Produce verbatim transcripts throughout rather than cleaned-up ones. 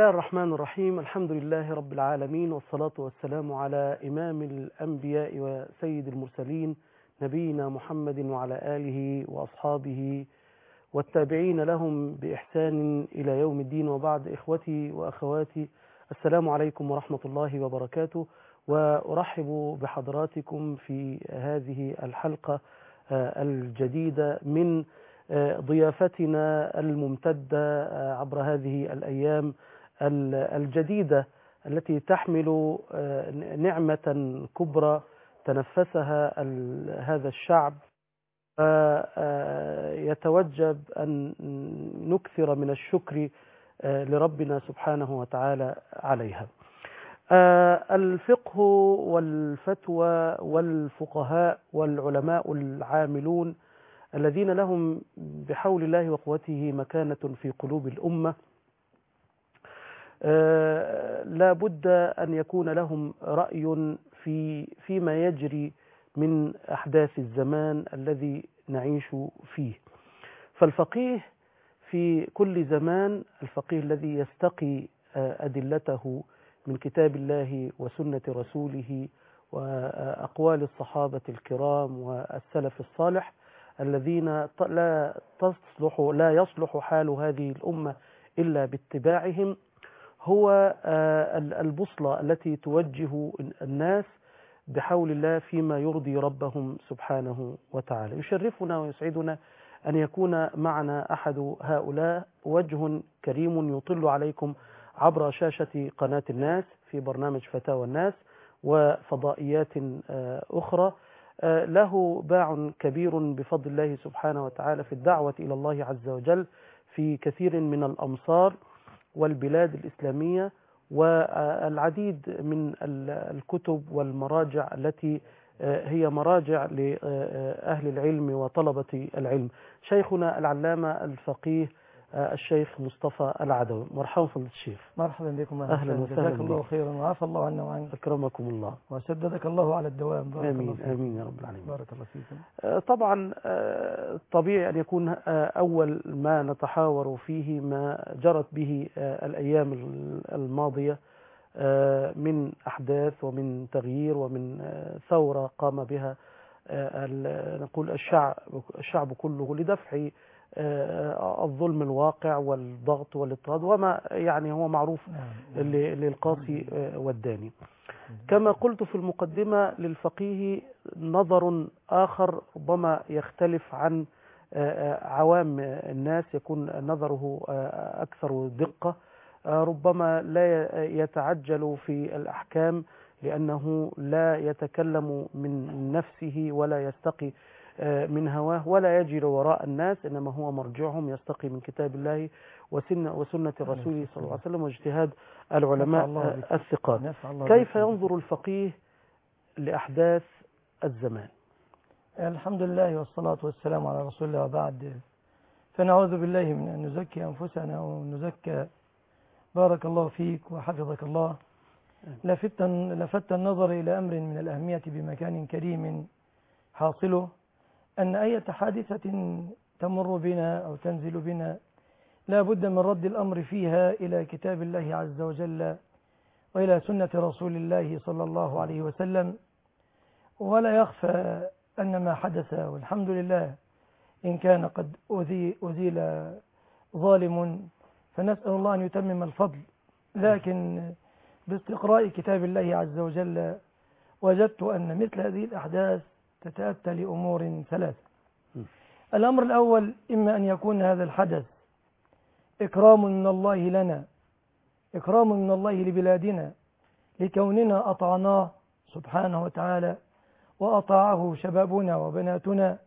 الله الرحمن الرحيم. الحمد لله رب العالمين، والصلاة والسلام على إمام الأنبياء وسيد المرسلين نبينا محمد وعلى آله وأصحابه والتابعين لهم بإحسان إلى يوم الدين. وبعد، إخوتي وأخواتي، السلام عليكم ورحمة الله وبركاته، وأرحب بحضراتكم في هذه الحلقة الجديدة من ضيافتنا الممتدة عبر هذه الأيام الجديدة التي تحمل نعمة كبرى تنفسها هذا الشعب، يتوجب أن نكثر من الشكر لربنا سبحانه وتعالى عليها. الفقه والفتوى والفقهاء والعلماء العاملون الذين لهم بحول الله وقوته مكانة في قلوب الأمة لا بد أن يكون لهم رأي في فيما يجري من أحداث الزمان الذي نعيش فيه. فالفقيه في كل زمان، الفقيه الذي يستقي أدلته من كتاب الله وسنة رسوله وأقوال الصحابة الكرام والسلف الصالح الذين لا تصلح لا يصلح حال هذه الأمة إلا باتباعهم، هو البوصلة التي توجه الناس بحول الله فيما يرضي ربهم سبحانه وتعالى. يشرفنا ويسعدنا أن يكون معنا أحد هؤلاء، وجه كريم يطل عليكم عبر شاشة قناة الناس في برنامج فتاوى الناس وفضائيات أخرى، له باع كبير بفضل الله سبحانه وتعالى في الدعوة إلى الله عز وجل في كثير من الأمصار والبلاد الإسلامية، والعديد من الكتب والمراجع التي هي مراجع لأهل العلم وطلبة العلم. شيخنا العلامة الفقيه الشيخ مصطفى العدوي، مرحبا فضيلة الشيخ. مرحبا بكم، أهلا وسهلا. جزاك الله خيرا وعافى الله عنا وعنك. أكرمكم الله وسددك الله على الدوام. بارك آمين الله فيكم. آمين يا رب العالمين. بارك الله فيكم. طبعا طبيعي أن يكون أول ما نتحاور فيه ما جرت به الأيام الماضية من أحداث ومن تغيير ومن ثورة قام بها نقول الشعب الشعب كله لدفع الظلم الواقع والضغط والاضطهاد وما يعني هو معروف للقاصي والداني. كما قلت في المقدمة، للفقيه نظر آخر ربما يختلف عن عوام الناس، يكون نظره أكثر دقة، ربما لا يتعجل في الأحكام لأنه لا يتكلم من نفسه ولا يستقي من هواه ولا يجري وراء الناس، إنما هو مرجعهم يستقي من كتاب الله وسنة رسوله صلى الله عليه وسلم واجتهاد العلماء الثقات. كيف ينظر الفقيه لأحداث الزمان؟ الحمد لله والصلاة والسلام على رسول الله، وبعد، فنعوذ بالله من أن نزكي أنفسنا ونزكى. بارك الله فيك وحفظك الله. لفت لفت النظر إلى أمر من الأهمية بمكان كريم حاصله أن أي حادثة تمر بنا أو تنزل بنا لا بد من رد الأمر فيها إلى كتاب الله عز وجل وإلى سنة رسول الله صلى الله عليه وسلم. ولا يخفى أن ما حدث، والحمد لله إن كان قد أزيل ظالم، فنسأل الله أن يتمم الفضل. لكن باستقراء كتاب الله عز وجل وجدت أن مثل هذه الأحداث تتأتى لأمور ثلاثة. الأمر الأول، إما أن يكون هذا الحدث إكرام من الله لنا، إكرام من الله لبلادنا، لكوننا أطعناه سبحانه وتعالى وأطاعه شبابنا وبناتنا،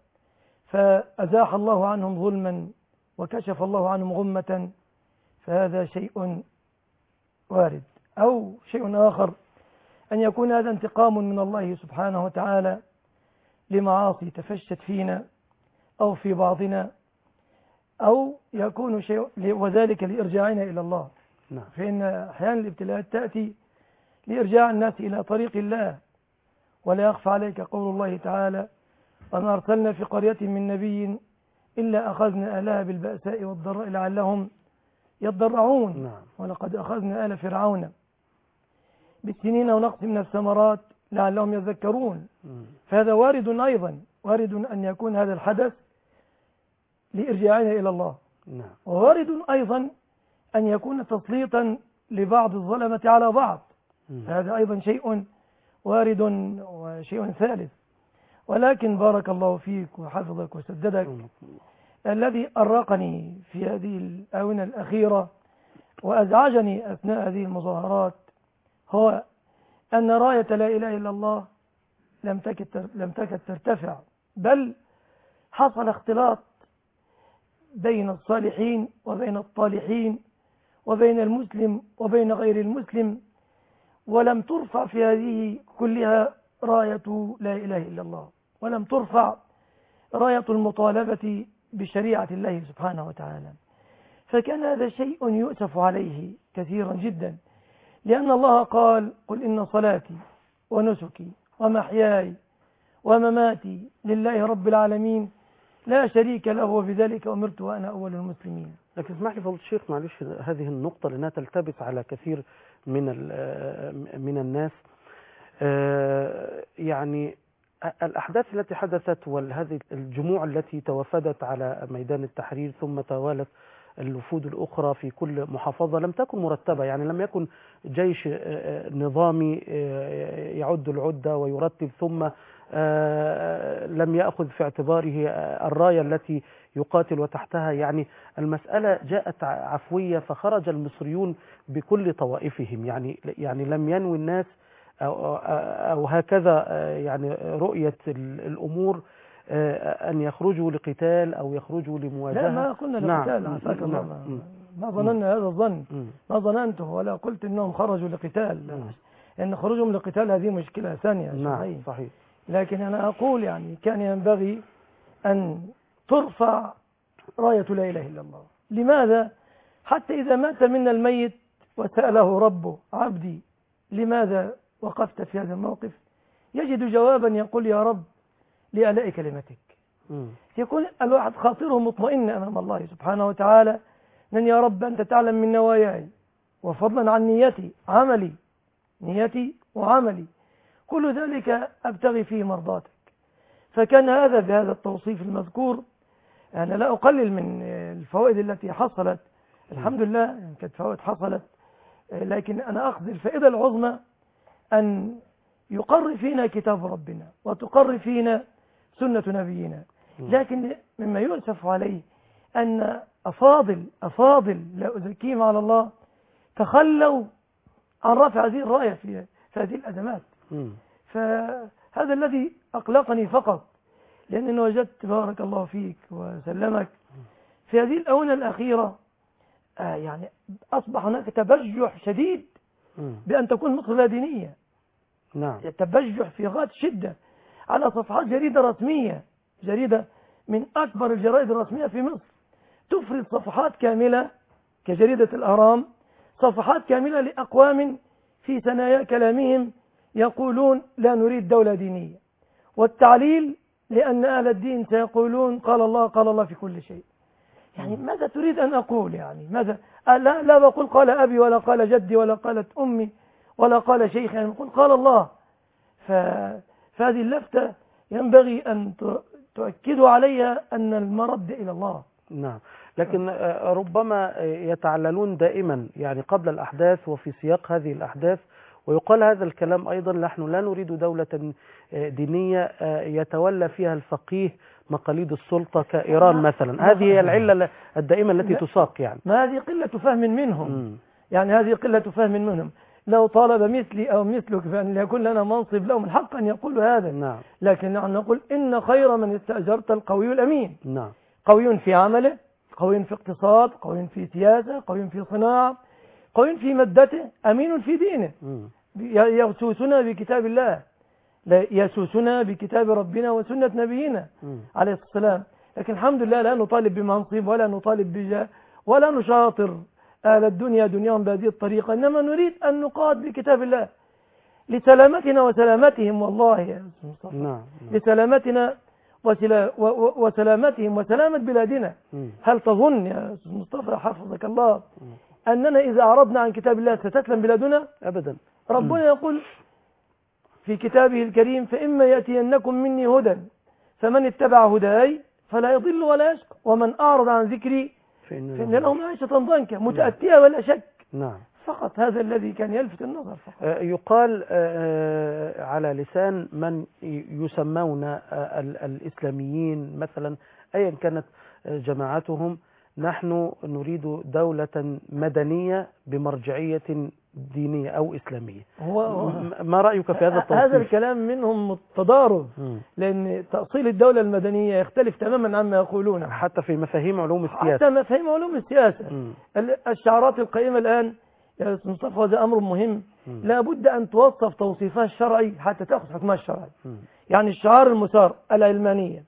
فأزاح الله عنهم ظلما وكشف الله عنهم غمة، فهذا شيء وارد. أو شيء آخر، أن يكون هذا انتقام من الله سبحانه وتعالى لمعاصي تفشت فينا أو في بعضنا، أو يكون شيء وذلك لإرجاعنا إلى الله. نعم. فإن أحيانا الابتلاءات تأتي لإرجاع الناس إلى طريق الله. ولا يخفى عليك قول الله تعالى: وما أرسلنا في قرية من نبي إلا أخذنا أهلها بالبأساء والضراء لعلهم يضرعون. نعم. ولقد أخذنا آل فرعون بالسنين ونقص من الثمرات لعلهم يذكرون. مم. فهذا وارد أيضا، وارد أن يكون هذا الحدث لإرجاعنا إلى الله. نعم. ووارد أيضا أن يكون تسليطا لبعض الظلمة على بعض. مم. هذا أيضا شيء وارد وشيء ثالث. ولكن بارك الله فيك وحفظك وسددك، الذي أرقني في هذه الآونة الأخيرة وأزعجني أثناء هذه المظاهرات هو أن راية لا إله إلا الله لم تكد لم تكد ترتفع، بل حصل اختلاط بين الصالحين وبين الطالحين وبين المسلم وبين غير المسلم، ولم ترفع في هذه كلها راية لا إله إلا الله، ولم ترفع راية المطالبة بشريعة الله سبحانه وتعالى. فكان هذا شيء يؤسف عليه كثيرا جدا، لأن الله قال: قل إن صلاتي ونسكي ومحياي ومماتي لله رب العالمين لا شريك له وبذلك أمرت وأنا أول المسلمين. لكن اسمح لي فضل الشيخ، معلش هذه النقطة لأنها تلتبس على كثير من من الناس. يعني الأحداث التي حدثت وهذه الجموع التي توافدت على ميدان التحرير ثم توالت الوفود الأخرى في كل محافظة لم تكن مرتبة، يعني لم يكن جيش نظامي يعد العدة ويرتب ثم لم يأخذ في اعتباره الراية التي يقاتل وتحتها. يعني المسألة جاءت عفوية فخرج المصريون بكل طوائفهم، يعني يعني لم ينوي الناس أو, أو هكذا يعني رؤية الأمور أن يخرجوا لقتال أو يخرجوا لمواجهة. لا، ما قلنا لقتال. نعم. عساك الله. ما, ما ظننا هذا الظن، ما ظننته ولا قلت أنهم خرجوا لقتال، لأن خروجهم لقتال هذه مشكلة ثانية. نعم صحيح. لكن أنا أقول يعني كان ينبغي أن ترفع راية لا إله إلا الله. لماذا؟ حتى إذا مات منا الميت وسأله ربه: عبدي لماذا وقفت في هذا الموقف؟ يجد جوابا يقول: يا رب لألاء كلمتك. م. يكون الواحد خاطره مطمئن أمام الله سبحانه وتعالى أن يا رب أنت تعلم من نواياي، وفضلا عن نيتي عملي، نيتي وعملي كل ذلك أبتغي فيه مرضاتك. فكان هذا بهذا التوصيف المذكور. أنا لا أقلل من الفوائد التي حصلت، الحمد لله كانت فوائد حصلت، لكن أنا أخذ الفائدة العظمى أن يقر فينا كتاب ربنا وتقر فينا سنة نبينا. لكن مما يؤسف عليه أن أفاضل أفاضل لا أزكيهم على الله تخلوا عن رفع هذه الراية في هذه الأزمات. فهذا الذي أقلقني فقط، لأنني وجدت بارك الله فيك وسلمك في هذه الآونة الأخيرة آه يعني أصبح هناك تبجح شديد بأن تكون مصر لا دينية. نعم. تبجح في غاية الشدة على صفحات جريدة رسمية، جريدة من أكبر الجرائد الرسمية في مصر، تفرد صفحات كاملة كجريدة الأهرام، صفحات كاملة لأقوام في ثنايا كلامهم يقولون لا نريد دولة دينية، والتعليل لأن أهل الدين سيقولون قال الله قال الله في كل شيء. يعني ماذا تريد أن أقول؟ يعني ماذا؟ لا, لا بقول قال أبي ولا قال جدي ولا قالت أمي ولا قال شيخ، يعني نقول قال الله. فهذه اللفتة ينبغي أن تؤكدوا عليها أن المرد إلى الله. نعم. لكن ربما يتعللون دائما يعني قبل الأحداث وفي سياق هذه الأحداث، ويقال هذا الكلام أيضا: نحن لا نريد دولة دينية يتولى فيها الفقيه مقاليد السلطة كإيران مثلا. هذه هي العلة الدائمة التي تساق. يعني ما هذه قلة فهم منهم. م. يعني هذه قلة فهم منهم. لو طالب مثلي أو مثلك فأن يكون لنا منصب لهم الحق أن يقولوا هذا. نعم. لكن نحن نقول إن خير من استأجرت القوي الأمين. نعم. قوي في عمله، قوي في اقتصاد، قوي في سياسة، قوي في صناعة، قوي في مادته، أمين في دينه. م. يسوسنا بكتاب الله، يسوسنا بكتاب ربنا وسنة نبينا م. عليه الصلاة والسلام. لكن الحمد لله لا نطالب بمنصب ولا نطالب بجاه ولا نشاطر أهل الدنيا دنياهم بهذه الطريقة، إنما نريد أن نقاد بكتاب الله لسلامتنا وسلامتهم. والله يا مصطفى، نعم. لسلامتنا وسلا و و وسلامتهم وسلامة بلادنا. مم. هل تظن يا أستاذ مصطفى حفظك الله أننا إذا أعرضنا عن كتاب الله ستسلم بلادنا؟ أبدا. ربنا يقول في كتابه الكريم فإما يأتينكم مني هدى فمن اتبع هداي فلا يضل ولا يشقى ومن أعرض عن ذكري فإن له معيشة ضنكا متأتية ولا شك. نعم. فقط هذا الذي كان يلفت النظر فقط. يقال على لسان من يسمون الإسلاميين مثلا أيا كانت جماعتهم نحن نريد دولة مدنية بمرجعية دينية أو إسلامية. هو ما رأيك في هذا التوصيف؟ هذا الكلام منهم تضارب، لأن تأصيل الدولة المدنية يختلف تماما عما يقولون حتى في مفاهيم علوم السياسة. حتى مفاهيم علوم السياسة. م. الشعارات القائمة الآن يا أستاذ مصطفى هذا أمر مهم، لا بد أن توصف توصيفها الشرعي حتى تأخذ حكمها الشرعي. م. يعني الشعار المسار العلمانية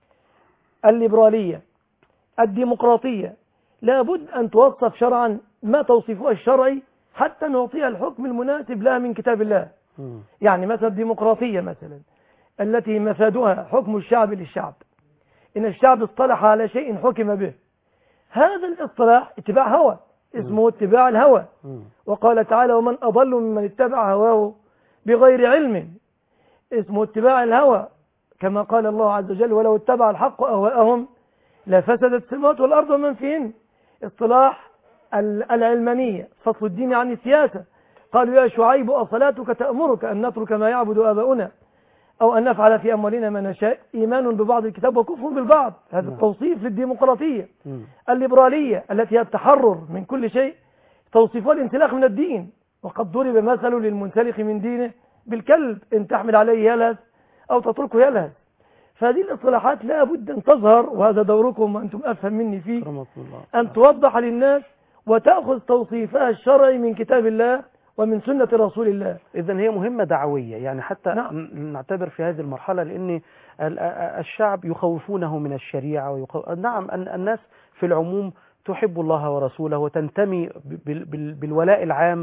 الليبرالية الديمقراطية لا بد أن توصف شرعا ما توصيفها الشرعي حتى نعطيها الحكم المناسب لها من كتاب الله. م. يعني مثلا الديمقراطية مثلا التي مفادها حكم الشعب للشعب، إن الشعب اصطلح على شيء حكم به، هذا الاصطلاح اتباع هوى اسمه اتباع الهوى. م. وقال تعالى ومن أضل ممن اتبع هواه بغير علم اسمه اتباع الهوى، كما قال الله عز وجل ولو اتبع الحق أهواءهم لفسدت السماوات والأرض ومن فيهن. اصطلاح العلمانية فصل الدين عن السياسة، قالوا يا شعيب أصلاتك تأمرك أن نترك ما يعبد آباؤنا أو أن نفعل في أموالنا ما نشاء إيمان ببعض الكتاب وكفر بالبعض. هذا التوصيف للديمقراطية. الليبرالية التي هي التحرر من كل شيء توصيفها الانسلاخ من الدين، وقد ضرب مثل للمنسلخ من دينه بالكلب إن تحمل عليه يلهث أو تتركه يلهث. فهذه الاصطلاحات لا بد أن تظهر، وهذا دوركم وأنتم أفهم مني فيه، أن توضح للناس وتأخذ توصيفها الشرعي من كتاب الله ومن سنة رسول الله. إذن هي مهمة دعوية يعني حتى نعم. نعتبر في هذه المرحلة، لأن الشعب يخوفونه من الشريعة ويخوف... نعم الناس في العموم تحب الله ورسوله وتنتمي بالولاء العام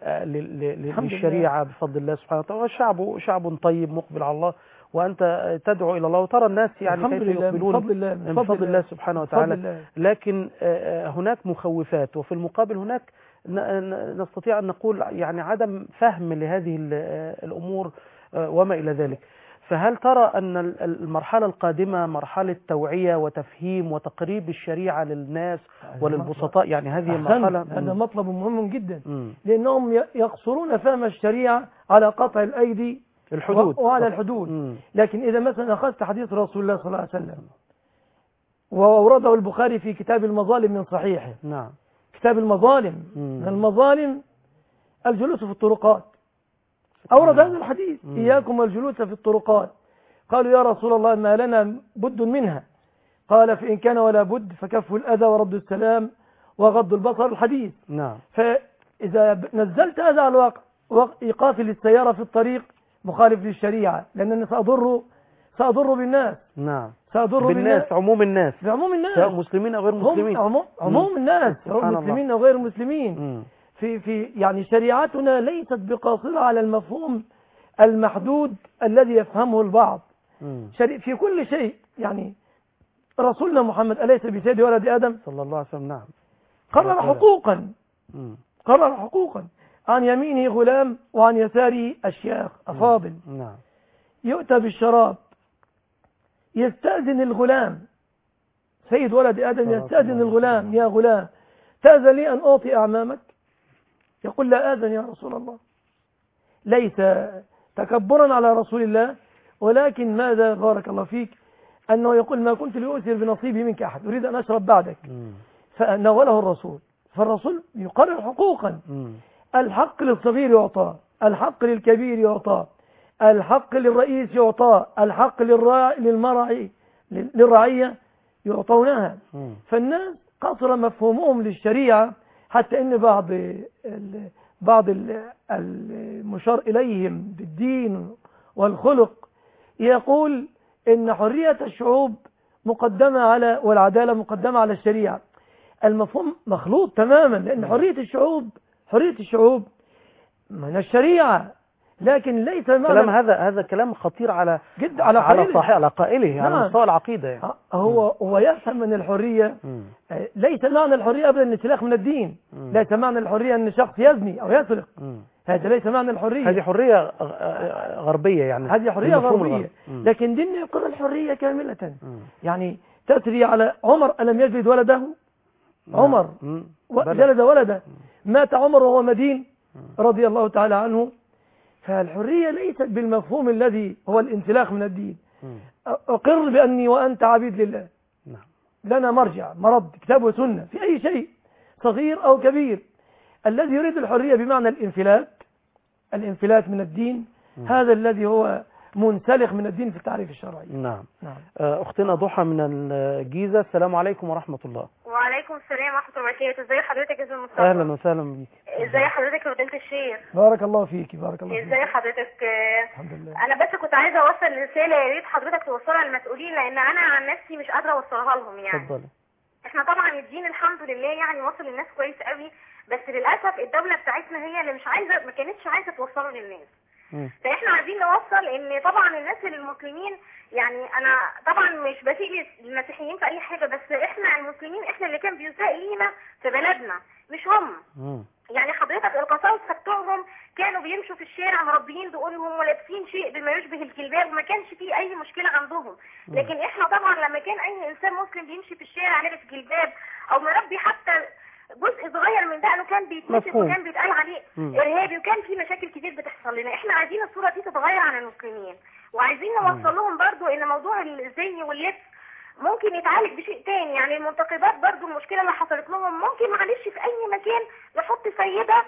للشريعة بفضل الله سبحانه وتعالى، والشعب شعب طيب مقبل على الله، وأنت تدعو إلى الله وترى الناس يعني كيف يقبلون بفضل الله, بفضل الله, الله سبحانه وتعالى. لكن هناك مخوفات، وفي المقابل هناك نستطيع أن نقول يعني عدم فهم لهذه الأمور وما إلى ذلك. فهل ترى أن المرحلة القادمة مرحلة توعية وتفهيم وتقريب الشريعة للناس وللبسطاء؟ يعني هذه المرحلة هذا مطلب مهم جدا، م. لأنهم يقصرون فهم الشريعة على قطع الأيدي الحدود وعلى الحدود. م. لكن إذا مثلا أخذت حديث رسول الله صلى الله عليه وسلم وأورده البخاري في كتاب المظالم من صحيحه. نعم. كتاب المظالم، من المظالم الجلوس في الطرقات، أورد هذا الحديث مم. إياكم والجلوس في الطرقات. قالوا يا رسول الله ما لنا بد منها، قال فإن كان ولا بد فكف الأذى ورد السلام وغض البصر الحديث. نعم. فإذا نزلت هذا على الواقع إيقاف للسيارة في الطريق مخالف للشريعة، لأنني سأضر سأضر بالناس. نعم. سأضر بالناس بالناس عموم الناس بعموم الناس سواء مسلمين أو غير مسلمين. عموم, عموم الناس سواء مسلمين أو غير مسلمين. م. في في يعني شريعتنا ليست بقاصرة على المفهوم المحدود الذي يفهمه البعض. في كل شيء يعني رسولنا محمد أليس بسيد ولد آدم صلى الله عليه وسلم؟ نعم. قرر حقوقا قرر حقوقا عن يمينه غلام وعن يساره أشياخ أفاضل. نعم. يؤتى بالشراب يستأذن الغلام، سيد ولد آدم يستأذن الغلام يا غلام تأذن لي أن أعطي أعمامك؟ يقول لا آذن يا رسول الله. ليس تكبرا على رسول الله، ولكن ماذا بارك الله فيك أنه يقول ما كنت لأؤثر بنصيبي منك أحد، أريد أن أشرب بعدك. فناوله الرسول، فالرسول يقرر حقوقا. الحق للصغير يعطى، الحق للكبير يعطى، الحق للرئيس يعطى، الحق للراعي للمرعي للرعية يعطونها. فالناس قصر مفهومهم للشريعة حتى ان بعض ال بعض ال المشار اليهم بالدين والخلق يقول ان حرية الشعوب مقدمة على والعدالة مقدمة على الشريعة. المفهوم مخلوط تماما، لان حرية الشعوب حرية الشعوب من الشريعة، لكن ليس كلام معنى هذا هذا كلام خطير على جد على على قائله. صاحب على قائله على نعم. مستوى العقيدة يعني. هو هو يفهم من الحرية مم. ليس معنى الحرية أبدا الانسلاخ من الدين. مم. ليس معنى الحرية أن شخص يزني أو يسرق. مم. هذا ليس معنى الحرية. هذه حرية غربية يعني. هذه حرية غربية. الغرب. لكن ديننا يقر الحرية كاملة. مم. يعني تسري على عمر ألم يجلد ولده؟ مم. عمر مم. جلد ولده. مات عمر وهو مدين رضي الله تعالى عنه. فالحرية ليست بالمفهوم الذي هو الانسلاخ من الدين. مم. أقر بأني وأنت عبيد لله. نعم. لنا مرجع مرد كتاب وسنة في أي شيء صغير أو كبير. الذي يريد الحرية بمعنى الانفلات الانفلات من الدين م. هذا الذي هو منسلخ من الدين في التعريف الشرعي. نعم. نعم. أختنا ضحى من الجيزة. السلام عليكم ورحمة الله. وعليكم السلام ورحمة الله وبركاته. ازي حضرتك يا استاذ مصطفى؟ أهلا وسهلا بيك. ازي حضرتك يا فضيلة الشيخ؟ بارك الله فيك. بارك الله فيك. ازي حضرتك؟ الحمد لله. انا بس كنت عايزة اوصل رسالة يا ريت حضرتك توصلها للمسؤولين، لان انا عن نفسي مش قادرة اوصلها لهم يعني. اتفضلي. احنا طبعا الدين الحمد لله يعني وصل للناس كويس قوي، بس للاسف الدولة بتاعتنا هي اللي مش عايزة، ما كانتش عايزة توصله للناس. م. فاحنا عايزين نوصل ان طبعا الناس المسلمين، يعني انا طبعا مش بسيء للمسيحيين في اي حاجة، بس احنا المسلمين احنا اللي كان بيساء لينا في بلدنا مش هم. م. يعني حضرتك القساوسة بتوعهم كانوا بيمشوا في الشارع مربيين دقونهم ولابسين شيء بما يشبه الجلباب وما كانش فيه اي مشكلة عندهم. لكن احنا طبعا لما كان اي انسان مسلم بيمشي في الشارع لابس جلباب او مربي حتى جزء صغير من دقنه كان بيتمسك وكان بيتقال عليه مم. ارهابي، وكان في مشاكل كتير بتحصل لنا. احنا عايزين الصورة دي تتغير عن المسلمين، وعايزين نوصل لهم برضو ان موضوع الزي واللبس ممكن يتعالج بشيء تاني. يعني المنتقبات برضو المشكلة اللي حصلت لهم ممكن معلش في اي مكان نحط سيدة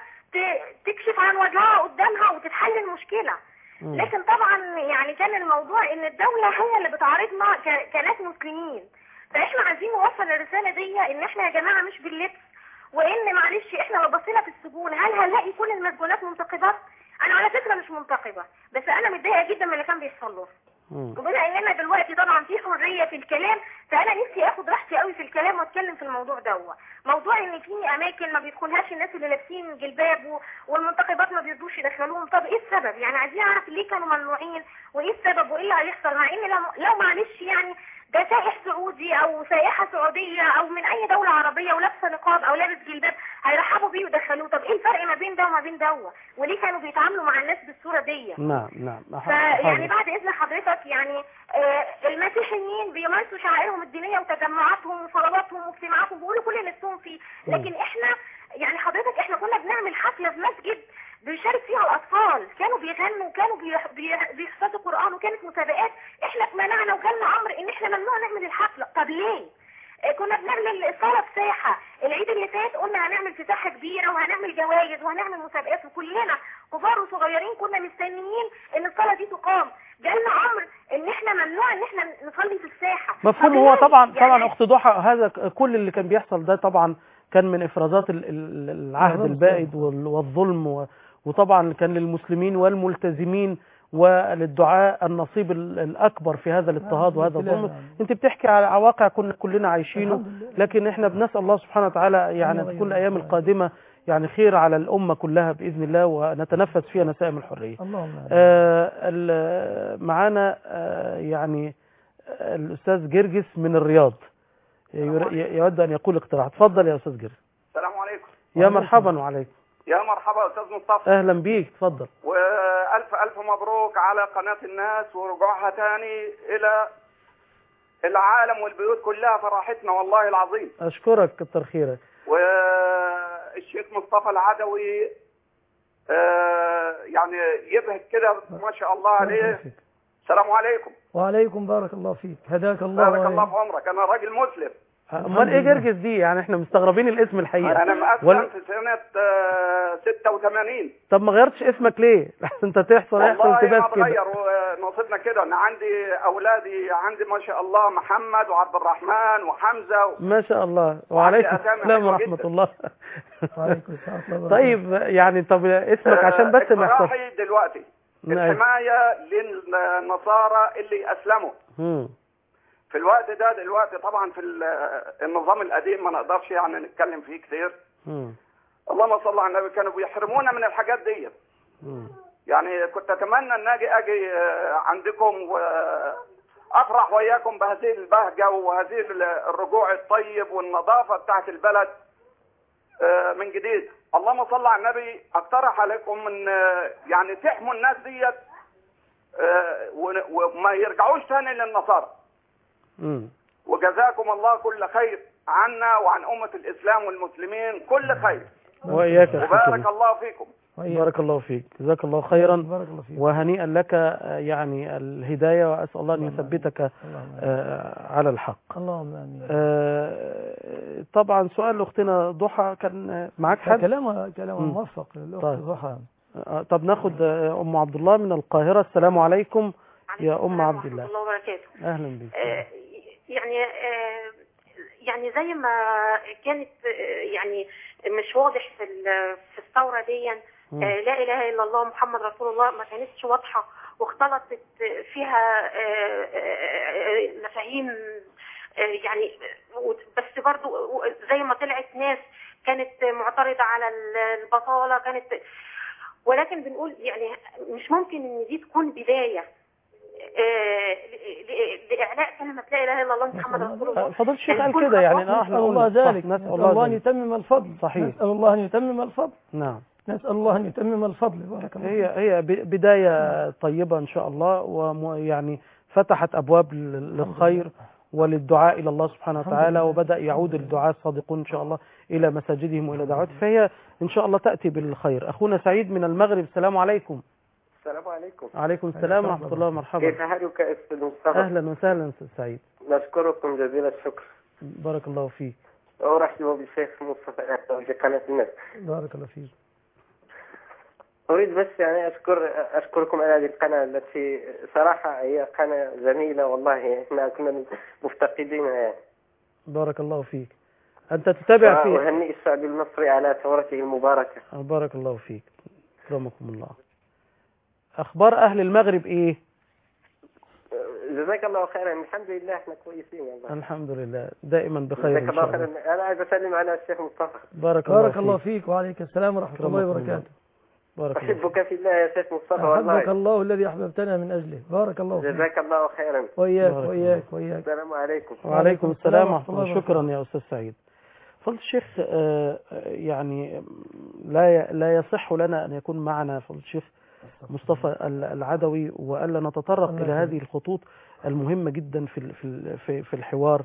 تكشف عن وجهها قدامها وتتحل المشكلة. مم. لكن طبعا يعني كان الموضوع ان الدولة هي اللي بتعارضنا كناس مسلمين. فاحنا عايزين نوصل الرسالة دي ان احنا يا جماعة مش باللبس، وان معلش احنا لو بصينا في السجون هل هنلاقي كل المسجونات منتقبات؟ انا على فكرة مش منتقبة، بس انا متضايقة جدا من اللي كان بيحصل له. وبما اننا دلوقتي طبعا في حرية في الكلام، فانا نفسي اخد راحتي قوي في الكلام واتكلم في الموضوع دوت. موضوع ان في اماكن ما بيدخلهاش الناس اللي لابسين جلباب والمنتقبات ما بيرضوش يدخلوهم. طب ايه السبب؟ يعني عايزين نعرف ليه كانوا ممنوعين وايه السبب وايه اللي هيحصل، مع ان لو, لو معلش يعني ده سائح سعودي او سائحة سعودية او من اي دولة عربية ولابسه نقاب او لابس جلباب هيرحبوا بيه ويدخلوه. طب ايه الفرق ما بين ده وما بين ده؟ وليه كانوا بيتعاملوا مع الناس بالصورة دي؟ نعم نعم. فيعني بعد اذن حضرتك يعني آه المسيحيين بيمارسوا شعائرهم الدينية وتجمعاتهم وصلواتهم واجتماعاتهم بيقولوا كل نفسهم فيه، لكن احنا يعني حضرتك احنا كنا بنعمل حفلة في مسجد بيشارك فيها الاطفال، كانوا بيغنوا وكانوا بيحفظوا قرآن وكانت مسابقات، احنا اتمنعنا وجالنا امر ان احنا ممنوع نعمل الحفلة. طب ليه؟ كنا بنعمل الصلاة في ساحة، العيد اللي فات قلنا هنعمل في ساحة كبيرة وهنعمل جوائز وهنعمل مسابقات، وكلنا كبار وصغيرين كنا مستنيين ان الصلاة دي تقام. جالنا امر ان احنا ممنوع ان احنا نصلي في الساحة. مفهوم. هو طبعا يعني طبعا اخت ضحى هذا كل اللي كان بيحصل ده طبعا كان من افرازات العهد البائد والظلم، وطبعا كان للمسلمين والملتزمين وللدعاء النصيب الأكبر في هذا الاضطهاد وهذا الظلم. انت بتحكي على واقع كنا كلنا عايشينه، لكن احنا بنسأل الله سبحانه وتعالى يعني تكون الأيام القادمة يعني خير على الأمة كلها بإذن الله، ونتنفس فيها نسائم الحرية. آه معانا آه يعني الأستاذ جرجس من الرياض يود أن يقول اقتراح. تفضل يا أستاذ جرجس. السلام عليكم. يا مرحبا. وعليكم. يا مرحبا أستاذ مصطفى. أهلا بيك. تفضل. وألف ألف مبروك على قناة الناس ورجوعها تاني إلى العالم والبيوت كلها، فرحتنا والله العظيم. أشكرك كتر خيرك. والشيخ مصطفى العدوي يعني يبهج كده ما شاء الله عليه. السلام عليكم. وعليكم. بارك الله فيك. هداك الله. بارك الله في عمرك. أنا راجل مسلم. امال ايه جرجس دي؟ يعني احنا مستغربين الاسم الحقيقه. انا مأسلم وال... في سنه ستة وثمانين. طب ما غيرتش اسمك ليه؟ انت تحصل يحصل انتباه كده. والله ما اتغير ونصيبنا كده. انا عندي اولادي عندي ما شاء الله محمد وعبد الرحمن وحمزه و... ما شاء الله. وعليكم السلام ورحمه الله. وعليكم السلام. طيب يعني طب اسمك عشان بس ما يحصلش دلوقتي الحمايه للنصارى اللي اسلموا. امم في الوقت ده دلوقتي طبعا في النظام القديم ما نقدرش يعني نتكلم فيه كتير. مم. اللهم صل على النبي. كانوا بيحرمونا من الحاجات دي. مم. يعني كنت اتمنى ان اجي اجي عندكم وافرح وياكم بهذه البهجه وهذه الرجوع الطيب والنظافه بتاعت البلد من جديد. اللهم صل على النبي. اقترح عليكم ان يعني تحموا الناس ديت وما يرجعوش تاني للنصارى. امم وجزاكم الله كل خير عنا وعن امه الاسلام والمسلمين كل خير. واياك. وبارك الله فيكم. بارك الله فيك، جزاك الله خيرا. بارك الله فيك. وهنيئا لك يعني الهداية، وأسأل الله أن يثبتك على الحق. اللهم آمين. طبعا سؤال أختنا ضحى، كان معاك حد؟ كلامها كلامها موفق للأخت ضحى. طب ناخد أم عبد الله من القاهرة. السلام عليكم يا أم عبد الله. الله وبركاته. أهلا بك. آه يعني آه يعني زي ما كانت يعني مش واضح في في الثورة دي آه لا إله إلا الله محمد رسول الله، ما كانتش واضحة واختلطت فيها مفاهيم يعني، بس برضو زي ما طلعت ناس كانت معترضة على البطالة كانت، ولكن بنقول يعني مش ممكن ان دي تكون بداية لإعلاء كلمة لا إله إلا الله محمد رسول الله. فضل الشيخ قال كده يعني. نسأل الله ذلك، نسأل الله أن يتمم الفضل. صحيح. نسأل الله أن يتمم الفضل. نعم. نسأل الله أن يتمم الفضل. بارك الله. هي هي بداية طيبة إن شاء الله، ويعني فتحت أبواب للخير وللدعاء إلى الله سبحانه وتعالى، وبدأ يعود الدعاء الصادقون إن شاء الله إلى مساجدهم وإلى دعواتهم، فهي إن شاء الله تأتي بالخير. أخونا سعيد من المغرب. السلام عليكم. السلام عليكم. عليكم السلام ورحمة الله ومرحبا. كيف حالك يا أستاذ مصطفى؟ أهلا وسهلا أستاذ سعيد. نشكركم جزيل الشكر. بارك الله فيك. أرحب بالشيخ مصطفى في قناة الناس. بارك الله فيك. أريد بس يعني أشكر أشكركم على هذه القناة التي صراحة هي قناة جميلة والله، إحنا كنا مفتقدين يعني. بارك الله فيك. أنت تتابع فيه. وأهنئ الشعب المصري على ثورته المباركة. بارك الله فيك. أكرمكم الله. أخبار أهل المغرب إيه؟ جزاك الله خيرا. الحمد لله احنا كويسين والله. الحمد لله دائما بخير. جزاك الله خيرا. أنا عايز أسلم على الشيخ مصطفى. بارك الله بارك الله فيك. وعليك السلام ورحمة الله وبركاته. بارك أحبك في الله يا شيخ مصطفى والله. أحبك الله الذي أحببتنا من أجله. بارك الله فيك. جزاك الله خيرا. وإياك وإياك وإياك. السلام عليكم. وعليكم السلام ورحمة الله. شكرا يا أستاذ سعيد. فضل الشيخ يعني لا لا يصح لنا أن يكون معنا فضل الشيخ مصطفى العدوي وألا نتطرق إلى هذه الخطوط المهمة جدا في في في الحوار.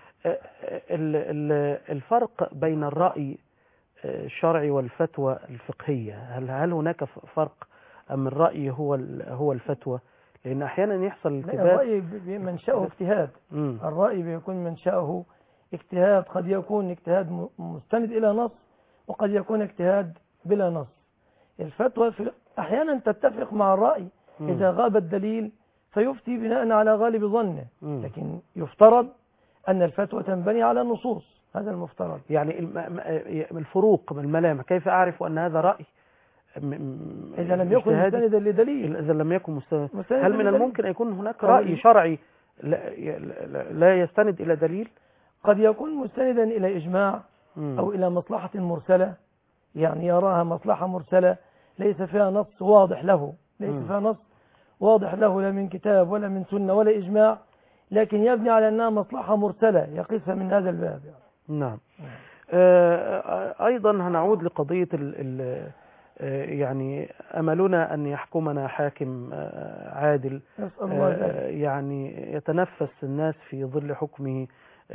الفرق بين الرأي الشرعي والفتوى الفقهية، هل هل هناك فرق أم الرأي هو هو الفتوى؟ لأن أحيانا يحصل التباس. الرأي منشأه اجتهاد. الرأي بيكون منشأه اجتهاد، قد يكون اجتهاد مستند إلى نص وقد يكون اجتهاد بلا نص. الفتوى في أحيانا تتفق مع الرأي إذا غاب الدليل فيفتي بناء على غالب ظنه، لكن يفترض أن الفتوى تنبني على النصوص. هذا المفترض. يعني الفروق بالملامح، كيف أعرف أن هذا رأي إذا لم يكن مستندا لدليل؟ إذا لم يكن مستند، هل من الممكن أن يكون هناك رأي شرعي لا يستند إلى دليل؟ قد يكون مستندا إلى إجماع أو إلى مصلحة مرسلة، يعني يراها مصلحة مرسلة ليس فيها نص واضح له، ليس فيها نص واضح له لا من كتاب ولا من سنة ولا إجماع، لكن يبني على أنها مصلحة مرسلة يقيسها من هذا الباب يعني. نعم. آه أيضا هنعود لقضية ال ال يعني أملنا أن يحكمنا حاكم عادل يعني يتنفس الناس في ظل حكمه،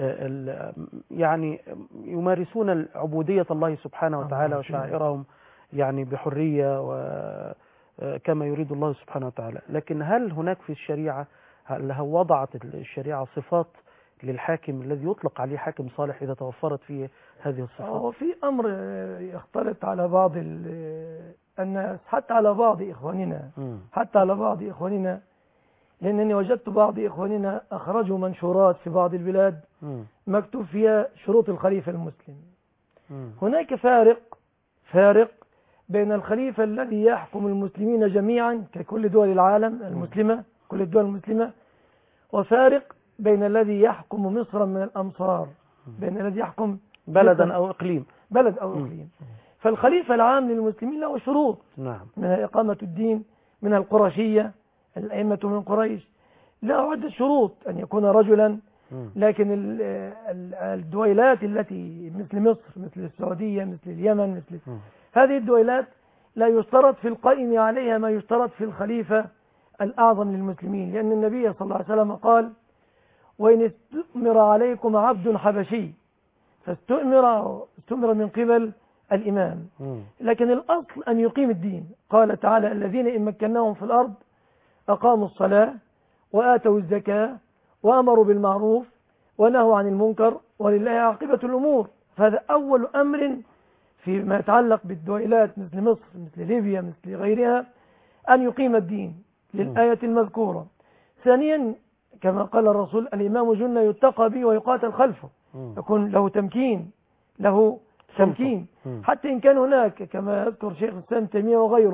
يعني يمارسون عبودية الله سبحانه وتعالى وشعائرهم يعني بحرية وكما يريد الله سبحانه وتعالى. لكن هل هناك في الشريعة، هل وضعت الشريعة صفات للحاكم الذي يطلق عليه حاكم صالح إذا توفرت فيه هذه الصفات؟ وفي أمر يختلط على بعض الناس، حتى على بعض إخواننا حتى على بعض إخواننا لأنني وجدت بعض إخواننا أخرجوا منشورات في بعض البلاد مكتوب فيها شروط الخليفة المسلم. هناك فارق فارق بين الخليفة الذي يحكم المسلمين جميعا ككل دول العالم المسلمة، كل الدول المسلمة، وفارق بين الذي يحكم مصرا من الأمصار، بين الذي يحكم بلدا أو إقليم بلد أو إقليم. فالخليفة العام للمسلمين له شروط، نعم، منها إقامة الدين، من القرشية، الأئمة من قريش، له عدة شروط أن يكون رجلا. لكن ال- ال- الدويلات التي مثل مصر، مثل السعودية، مثل اليمن، مثل هذه الدويلات لا يشترط في القائم عليها ما يشترط في الخليفة الأعظم للمسلمين، لأن النبي صلى الله عليه وسلم قال: وإن استؤمر عليكم عبد حبشي فاستؤمر استؤمر من قبل الإمام. لكن الأصل أن يقيم الدين. قال تعالى: الذين إن مكناهم في الأرض أقاموا الصلاة وآتوا الزكاة وأمروا بالمعروف ونهوا عن المنكر ولله عاقبة الأمور. فهذا أول أمر فيما يتعلق بالدويلات مثل مصر، مثل ليبيا، مثل غيرها، أن يقيم الدين للآية المذكورة. ثانيا، كما قال الرسول: الإمام جنة يتقى به ويقاتل خلفه، يكون له تمكين، له تمكين. حتى إن كان هناك كما يذكر شيخ الإسلام تيمية وغيره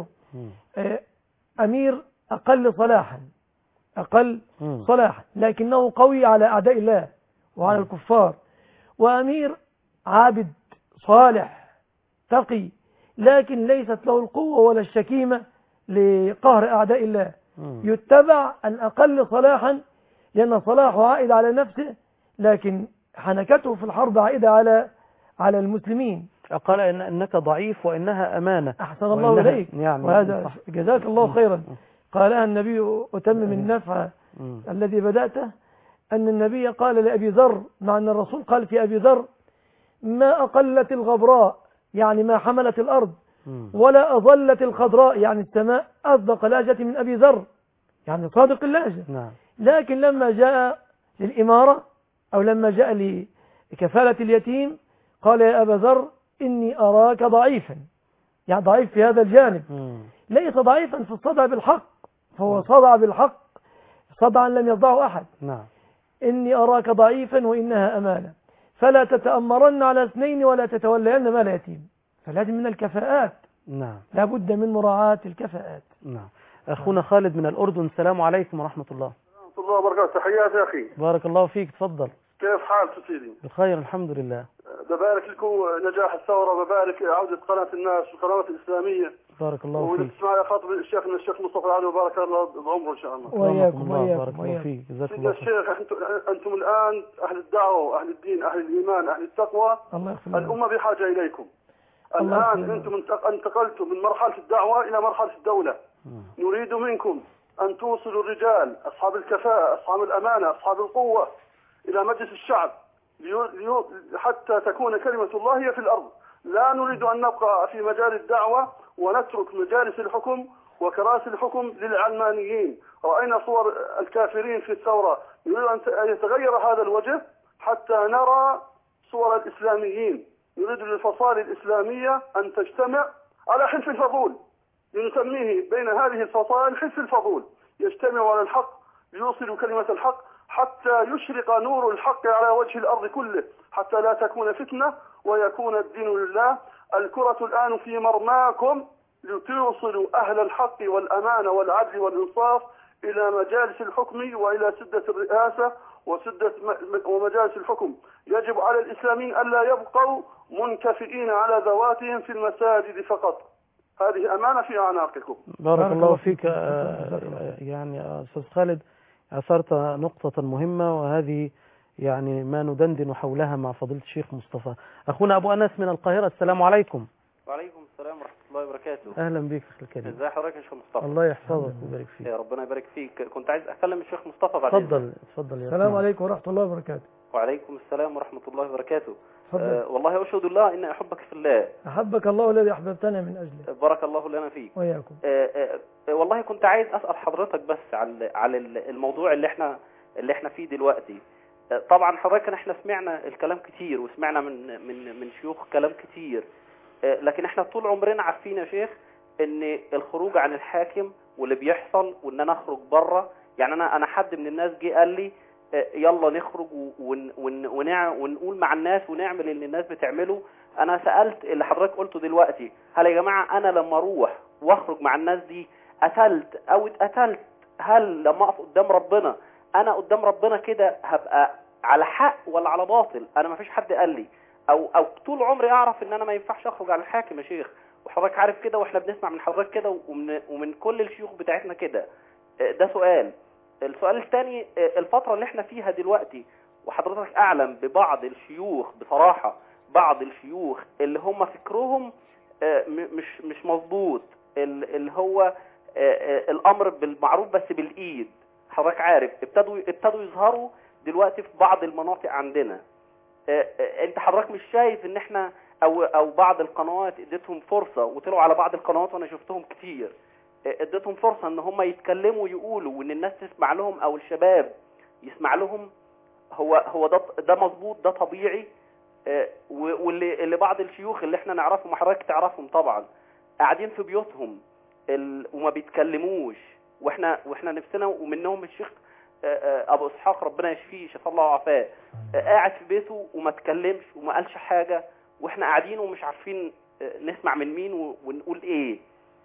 أمير أقل صلاحا أقل صلاحا لكنه قوي على أعداء الله وعلى الكفار، وأمير عابد صالح تقي لكن ليست له القوة ولا الشكيمة لقهر أعداء الله، يتبع الأقل صلاحا لأن صلاحه عائد على نفسه لكن حنكته في الحرب عائدة على على المسلمين. قال إن أنك ضعيف وإنها أمانة. أحسن الله إليك، يعني وهذا صح. جزاك الله خيرا. قالها النبي أتمم النفع الذي بدأته، أن النبي قال لأبي ذر، مع أن الرسول قال في أبي ذر: ما أقلت الغبراء، يعني ما حملت الأرض، ولا أظلت الخضراء، يعني السماء، أصدق لهجة من أبي ذر، يعني صادق اللهجة. نعم. لكن لما جاء للإمارة أو لما جاء لكفالة اليتيم قال: يا أبا ذر إني أراك ضعيفا، يعني ضعيف في هذا الجانب، ليس ضعيفا في الصدع بالحق، فهو صدع بالحق صدعا لم يصدعه أحد. نعم. إني أراك ضعيفا وإنها أمانة فلا تتأمرن على اثنين ولا تتولين مال يتيم. فلازم من الكفاءات. نعم. لابد من مراعاة الكفاءات. نعم. أخونا خالد من الأردن، السلام عليكم ورحمة الله. ورحمة الله وبركاته. تحياتي يا أخي. بارك الله فيك، تفضل. كيف حالك سيدي؟ بخير الحمد لله. ببارك لكم نجاح الثورة، وببارك عودة قناة الناس والقنوات الإسلامية. بارك الله فيك. وتسمع خاطب الشيخ من الشيخ مصطفى العلي، وبارك الله بعمره إن شاء الله. وإياكم وإياكم. بارك الله فيك، جزاك سيدنا الله خير. الشيخ، أنتم, أنتم الآن أهل الدعوة وأهل الدين، أهل الإيمان، أهل التقوى. الله يغفر لنا. الأمة بحاجة إليكم. الآن أنتم انتقلتم من مرحلة الدعوة إلى مرحلة الدولة. نريد منكم أن توصلوا الرجال أصحاب الكفاءة، أصحاب الأمانة، أصحاب القوة إلى مجلس الشعب ليو ليو حتى تكون كلمة الله هي في الأرض. لا نريد أن نبقى في مجال الدعوة ونترك مجالس الحكم وكراسي الحكم للعلمانيين. رأينا صور الكافرين في الثورة، نريد أن يتغير هذا الوجه حتى نرى صور الإسلاميين. نريد للفصائل الإسلامية أن تجتمع على حلف الفضول، لنسميه بين هذه الفصائل حلف الفضول، يجتمعوا على الحق ليوصلوا كلمة الحق حتى يشرق نور الحق على وجه الأرض كله، حتى لا تكون فتنة ويكون الدين لله. الكرة الآن في مرماكم لتوصلوا أهل الحق والأمانة والعدل والإنصاف إلى مجالس الحكم وإلى سدة الرئاسة وسدة ومجالس الحكم. يجب على الإسلاميين ألا يبقوا منكفئين على ذواتهم في المساجد فقط. هذه أمانة في أعناقكم. بارك الله فيك. يعني أستاذ خالد أثرت نقطة مهمة، وهذه يعني ما ندندن حولها مع فضيلة الشيخ مصطفى. أخونا أبو أنس من القاهرة، السلام عليكم. وعليكم السلام ورحمة الله وبركاته. أهلا بك أخي الكريم. ازي حضرتك يا شيخ مصطفى؟ الله يحفظك ويبارك فيك. يا ربنا يبارك فيك. كنت عايز أكلم الشيخ مصطفى بعد. تفضل تفضل يا السلام عليكم ورحمة الله وبركاته. وعليكم السلام ورحمة الله وبركاته. أه والله أشهد الله إن أحبك في الله. أحبك الله الذي أحببتنا من أجله. بارك الله لنا فيك. وإياكم. أه أه والله كنت عايز أسأل حضرتك بس على على الموضوع اللي احنا اللي احنا فيه دلوقتي. أه طبعا حضرتك احنا سمعنا الكلام كتير، وسمعنا من من من شيوخ كلام كتير، أه لكن احنا طول عمرنا عارفين يا شيخ ان الخروج عن الحاكم واللي بيحصل وان انا اخرج بره. يعني انا انا حد من الناس جه قال لي يلا نخرج ون ون ونقول مع الناس ونعمل اللي الناس بتعمله. انا سألت اللي حضرتك قلته دلوقتي، هل يا جماعة انا لما اروح واخرج مع الناس دي قتلت او اتقتلت، هل لما اقف قدام ربنا انا قدام ربنا كده هبقى على حق ولا على باطل؟ انا ما فيش حد قال لي، او او طول عمري اعرف ان انا ما ينفعش اخرج على الحاكم يا شيخ، وحضرتك عارف كده، واحنا بنسمع من حضرتك كده ومن, ومن كل الشيوخ بتاعتنا كده. ده سؤال. السؤال الثاني، الفترة اللي احنا فيها دلوقتي وحضرتك اعلم ببعض الشيوخ، بصراحة بعض الشيوخ اللي هم فكرهم مش مش مظبوط، اللي هو الامر بالمعروف بس بالايد. حضرتك عارف ابتدوا ابتدوا يظهروا دلوقتي في بعض المناطق عندنا. انت حضرتك مش شايف ان احنا او او بعض القنوات اديتهم فرصة وطلعوا على بعض القنوات وانا شفتهم كتير، اديتهم فرصة ان هم يتكلموا ويقولوا وان الناس تسمع لهم او الشباب يسمع لهم؟ هو هو ده ده مظبوط؟ ده طبيعي؟ واللي اللي بعض الشيوخ اللي احنا نعرفهم وحضرتك تعرفهم طبعا قاعدين في بيوتهم وما بيتكلموش، واحنا واحنا نفسنا، ومنهم الشيخ ابو اسحاق ربنا يشفيه شفاه الله وعافاه، قاعد في بيته وما اتكلمش وما قالش حاجه، واحنا قاعدين ومش عارفين نسمع من مين ونقول ايه.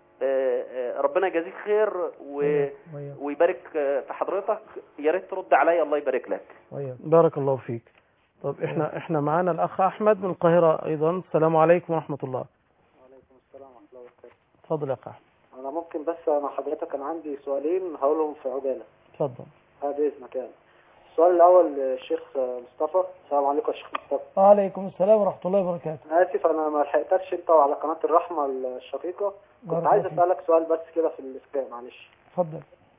ربنا يجازيك خير ويبارك في حضرتك. يا ريت ترد عليا، الله يبارك لك. بارك الله فيك. طب احنا احنا معانا الاخ احمد من القاهره ايضا. السلام عليكم ورحمه الله. وعليكم السلام ورحمه الله وبركاته. اتفضل يا اخ احمد. انا ممكن بس مع حضرتك انا عندي سؤالين هقولهم في عجاله. اتفضل. هذا اذنك يعني. السؤال الاول الشيخ مصطفى. السلام عليكم يا شيخ مصطفى. وعليكم السلام ورحمه الله وبركاته. انا اسف انا ما لحقتكش انت وعلى قناه الرحمه الشقيقه. كنت عايز اسالك سؤال بس كده في الاسلام معلش. اتفضل.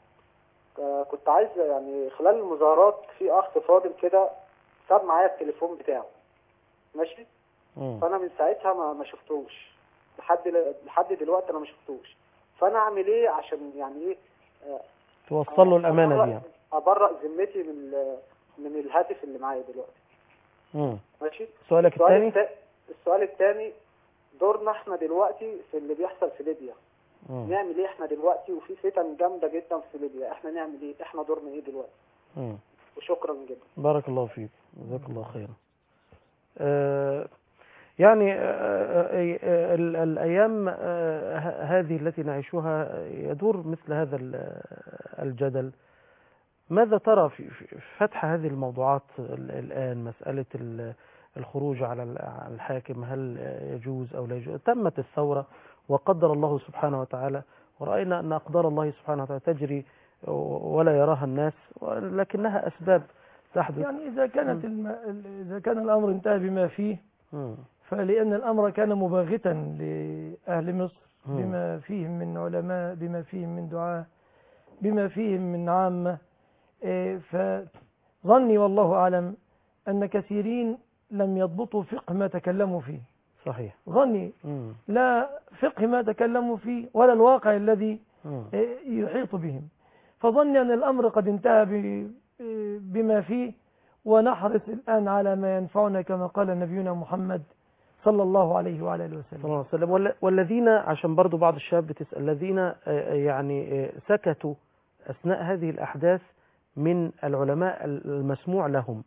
كنت عايز يعني خلال المظاهرات في اخ فاضل كده ساب معايا التليفون بتاعه ماشي. مم. فانا من ساعتها ما ما شفتوش لحد لحد دلوقتي انا ما شفتوش. فانا اعمل ايه عشان يعني ايه آه توصل له الامانه دي يعني ابرأ ذمتي من من الهاتف اللي معايا دلوقتي. امم ماشي. سؤالك الثاني؟ السؤال الثاني دورنا احنا دلوقتي في اللي بيحصل في ليبيا. مم. نعمل ايه احنا دلوقتي وفي فتن جامده جدا في ليبيا، احنا نعمل ايه؟ احنا دورنا ايه دلوقتي؟ امم وشكرا جدا. بارك الله فيك، جزاك الله خيرا. آه يعني آه آه الأيام آه هذه التي نعيشها يدور مثل هذا الجدل. ماذا ترى في فتح هذه الموضوعات الآن؟ مسألة الخروج على الحاكم هل يجوز أو لا يجوز؟ تمت الثورة وقدر الله سبحانه وتعالى، ورأينا أن أقدار الله سبحانه وتعالى تجري ولا يراها الناس، لكنها أسباب تحدث. يعني إذا كانت الم... إذا كان الأمر انتهى بما فيه م. فلأن الأمر كان مباغتا لأهل مصر م. بما فيهم من علماء، بما فيهم من دعاة، بما فيهم من عامة. إيه فظني والله أعلم أن كثيرين لم يضبطوا فقه ما تكلموا فيه. صحيح. ظني م. لا فقه ما تكلموا فيه ولا الواقع الذي إيه يحيط بهم. فظني أن الأمر قد انتهى بما فيه، ونحرص الآن على ما ينفعنا كما قال نبينا محمد صلى الله عليه وعلى اله وسلم. صلى الله عليه وسلم. والذين، عشان برضو بعض الشباب بتسأل، الذين يعني سكتوا أثناء هذه الأحداث من العلماء المسموع لهم،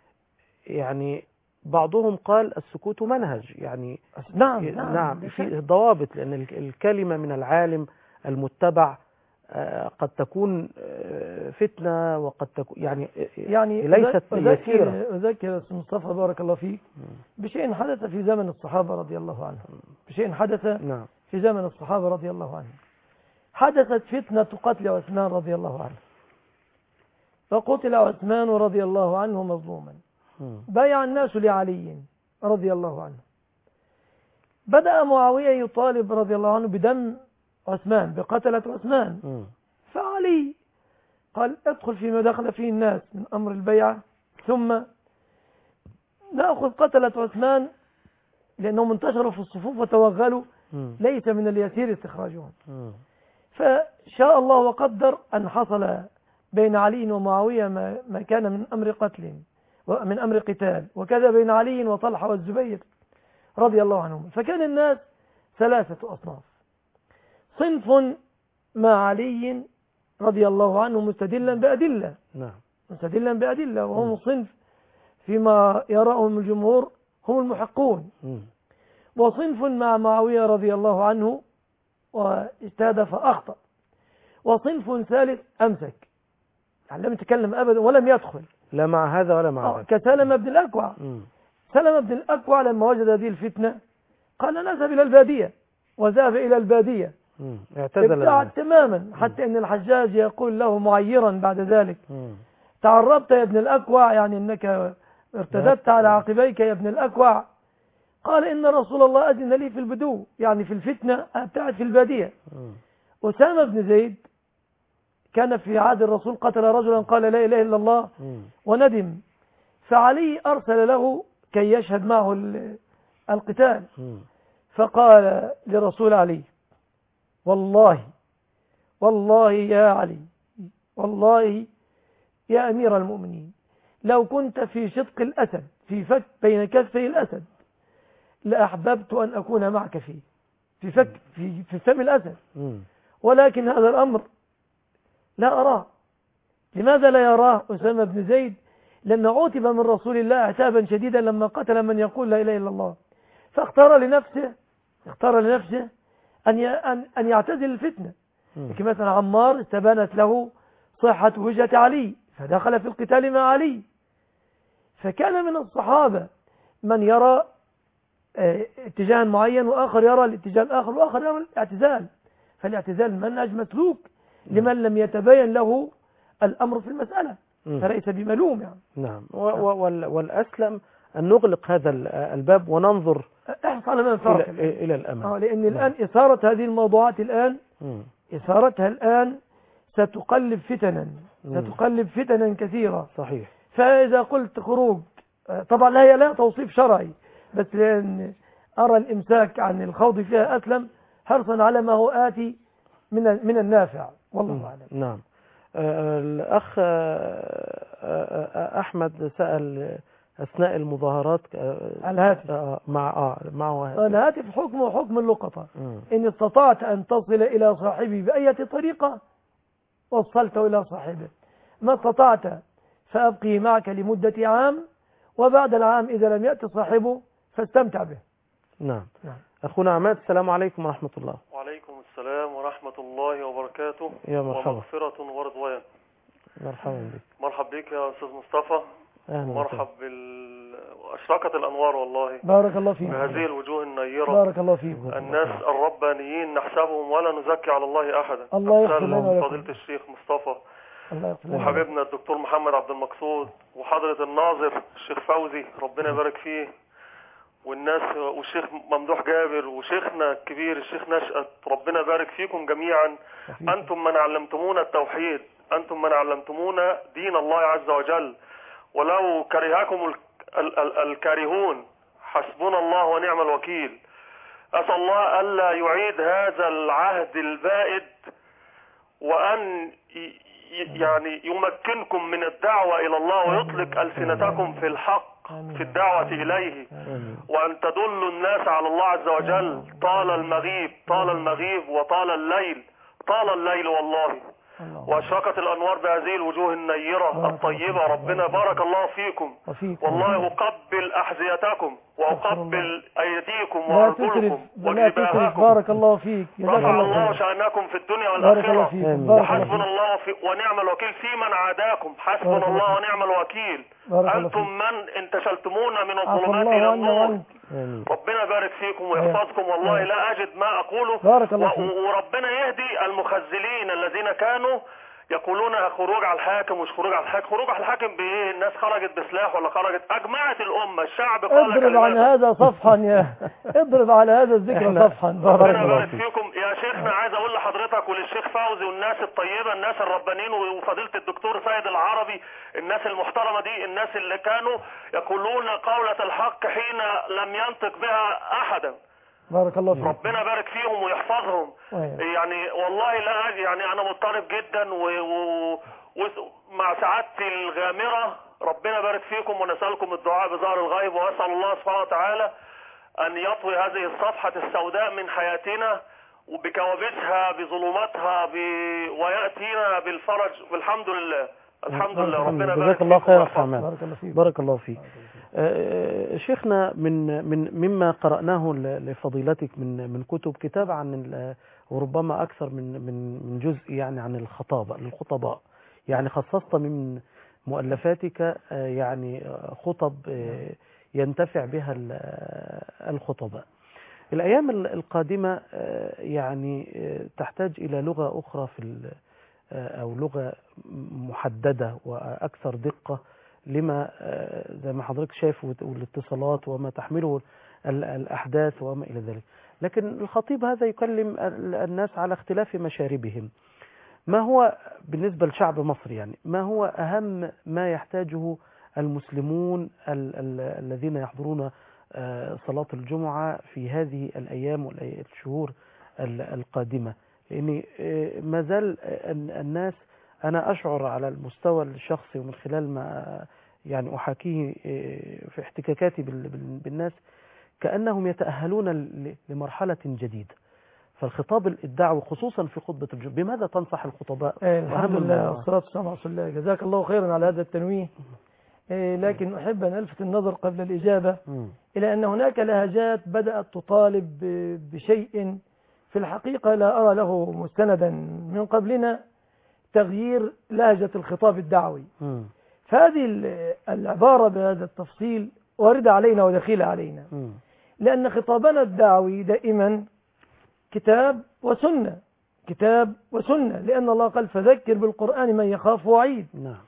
يعني بعضهم قال السكوت منهج، يعني نعم نعم, نعم في ضوابط، لأن الكلمة من العالم المتبع قد تكون فتنة وقد تكون يعني يعني ليست يسيرة. أذكر مصطفى بارك الله فيك بشيء حدث في زمن الصحابة رضي الله عنهم، بشيء حدث نعم. في زمن الصحابة رضي الله عنهم. حدثت فتنة قتل عثمان رضي الله عنه، فقتل عثمان رضي الله عنه مظلوما، بايع الناس لعلي رضي الله عنه. بدأ معاوية يطالب رضي الله عنه بدم عثمان، بقتلة عثمان. م. فعلي قال ادخل فيما دخل فيه الناس من أمر البيعة، ثم نأخذ قتلة عثمان لأنهم انتشروا في الصفوف وتوغلوا، م. ليس من اليسير استخراجهم. م. فشاء الله وقدر أن حصل بين علي ومعاوية ما, ما كان من أمر قتل ومن أمر قتال، وكذا بين علي وطلحة والزبير رضي الله عنهم. فكان الناس ثلاثة أصناف: صنف مع علي رضي الله عنه مستدلا بأدلة، نعم مستدلا بأدلة، وهم صنف فيما يراهم الجمهور هم المحقون. م. وصنف مع معاوية رضي الله عنه واجتهد فأخطأ. وصنف ثالث أمسك، يعني لم يتكلم أبدا ولم يدخل، لا مع هذا ولا مع هذا، كسلمة بن الأكوع. م. سلمة بن الأكوع لما وجد هذه الفتنة قال نذهب إلى البادية وذهب إلى البادية، اعتزل ابتعد تماما، حتى أن الحجاج يقول له معيرا بعد ذلك: مم. تعربت يا ابن الأكوع، يعني أنك ارتدت على عقبيك يا ابن الأكوع. قال: إن رسول الله أذن لي في البدو، يعني في الفتنة ابتعد في البادية. مم. أسامة بن زيد كان في عهد الرسول قتل رجلا قال لا إله إلا الله مم. وندم، فعلي أرسل له كي يشهد معه القتال، مم. فقال لرسول علي: والله والله يا علي، والله يا أمير المؤمنين، لو كنت في شدق الأسد في فك بين كفي الأسد لأحببت أن أكون معك فيه، في فك في في فم الأسد، ولكن هذا الأمر لا أراه. لماذا لا يراه أسامة بن زيد؟ لأنه عوتب من رسول الله عتابا شديدا لما قتل من يقول لا إله إلا الله، فاختار لنفسه اختار لنفسه أن أن يعتزل الفتنة. كما مثلا عمار استبانت له صحة وجهة علي فدخل في القتال مع علي. فكان من الصحابة من يرى اتجاه معين، وآخر يرى الاتجاه الآخر، وآخر يرى الاعتزال. فالاعتزال منهج مسلوك لمن لم يتبين له الأمر في المسألة، فليس بملوم يعني. نعم. والأسلم أن نغلق هذا الباب وننظر احصل من فرق إلى, إلى الأمل. آه لأن الآن إثارة هذه الموضوعات الآن م. إثارتها الآن ستقلب فتنا م. ستقلب فتنا كثيرة. صحيح. فإذا قلت خروج، طبعا لا هي لا توصيف شرعي، بس لأن أرى الإمساك عن الخوض فيها أسلم حرصا على ما هو آتي من من النافع، والله أعلم. نعم. الأخ أحمد سأل أثناء المظاهرات الهاتف مع آه معه هاتف. الهاتف حكمه حكم اللقطة. إن استطعت أن تصل إلى صاحبه بأي طريقة وصلته إلى صاحبه، ما استطعت فأبقيه معك لمدة عام، وبعد العام إذا لم يأتي صاحبه فاستمتع به. نعم. نعم. أخونا عماد، السلام عليكم ورحمة الله. وعليكم السلام ورحمة الله وبركاته. يا مرحبا. ومغفرة ورضوان. مرحبا بك. مرحبا بك يا أستاذ مصطفى. مرحب بال أشرقت الأنوار والله. بارك الله فيك. بهذه الوجوه النيرة. بارك الله فيك. الناس الربانيين نحسبهم ولا نزكي على الله أحدا. الله يغفر لنا. فضيلة الشيخ مصطفى. الله يغفر لنا. وحبيبنا الدكتور محمد عبد المقصود، وحضرة الناظر الشيخ فوزي ربنا يبارك فيه، والناس والشيخ ممدوح جابر، وشيخنا الكبير الشيخ نشأت، ربنا يبارك فيكم جميعا. أنتم من علمتمونا التوحيد، أنتم من علمتمونا دين الله عز وجل، ولو كرهكم ال ال ال الكارهون حسبنا الله ونعم الوكيل. أسأل الله ألا يعيد هذا العهد البائد، وأن يعني يمكنكم من الدعوة إلى الله ويطلق ألسنتكم في الحق في الدعوة إليه، وأن تدلوا الناس على الله عز وجل. طال المغيب طال المغيب وطال الليل طال الليل والله، وأشرقت الأنوار بهذه الوجوه النيرة الطيبة. ربنا بارك الله فيكم، والله أقبل أحذيتكم وأقبل أيديكم وأرجلكم وجباهكم. بارك الله فيك. رفع الله شأنكم في الدنيا والآخرة، وحسبنا الله في ونعم الوكيل في من عاداكم. حسبنا الله ونعم الوكيل. أنتم من انتشلتمونا من الظلمات إلى النور. ربنا يبارك فيكم ويحفظكم. والله لا أجد ما أقوله. وربنا يهدي المخزلين الذين كانوا يقولون خروج على الحاكم مش خروج على الحاكم. خروج على الحاكم بايه؟ الناس خرجت بسلاح ولا خرجت؟ اجمعت الامه، الشعب قال اضرب على هذا صفحا يا اضرب على هذا الذكر صفحا. ربنا يبارك فيكم يا شيخنا. عايز اقول لحضرتك وللشيخ فوزي والناس الطيبه، الناس الربانيين، وفضيله الدكتور سيد العربي، الناس المحترمه دي، الناس اللي كانوا يقولون قولة الحق حين لم ينطق بها احدا. بارك الله فيك. ربنا بارك فيهم ويحفظهم. يعني والله لا يعني انا مضطرب جدا ومع سعادتي الغامرة. ربنا بارك فيكم، ونسألكم الدعاء بظهر الغيب، وأسأل الله سبحانه وتعالى أن يطوي هذه الصفحة السوداء من حياتنا وبكوابيسها بظلماتها ب... ويأتينا بالفرج والحمد لله. الحمد لله. ربنا بارك فيكم. الله خير. بارك الله فيك. بارك الله فيك. آه شيخنا، من من مما قرأناه لفضيلتك من من كتب كتاب عن وربما أكثر من من من جزء يعني عن الخطابة للخطباء، يعني خصصت من مؤلفاتك آه يعني خطب آه ينتفع بها الخطباء. الأيام القادمة يعني تحتاج إلى لغة أخرى في أو لغة محددة وأكثر دقة لما زي ما حضرتك شايف والاتصالات وما تحمله الأحداث وما إلى ذلك. لكن الخطيب هذا يكلم الناس على اختلاف مشاربهم. ما هو بالنسبة لشعب مصر يعني ما هو أهم ما يحتاجه المسلمون ال ال الذين يحضرون صلاة الجمعة في هذه الأيام والشهور القادمة؟ لأن ما زال الناس، أنا أشعر على المستوى الشخصي ومن خلال ما يعني أحاكيه في احتكاكاتي بالناس كأنهم يتأهلون لمرحلة جديدة. فالخطاب الدعوي خصوصا في خطبة الجمعة، بماذا تنصح الخطباء؟ الحمد لله والصلاة والسلام على رسول الله. جزاك الله خيرا على هذا التنويه. لكن أحب أن ألفت النظر قبل الإجابة إلى أن هناك لهجات بدأت تطالب بشيء في الحقيقة لا أرى له مستندا من قبلنا، تغيير لهجة الخطاب الدعوي. فهذه العبارة بهذا التفصيل واردة علينا ودخيلة علينا، لأن خطابنا الدعوي دائما كتاب وسنة، كتاب وسنة، لأن الله قال فذكر بالقرآن من يخاف وعيد.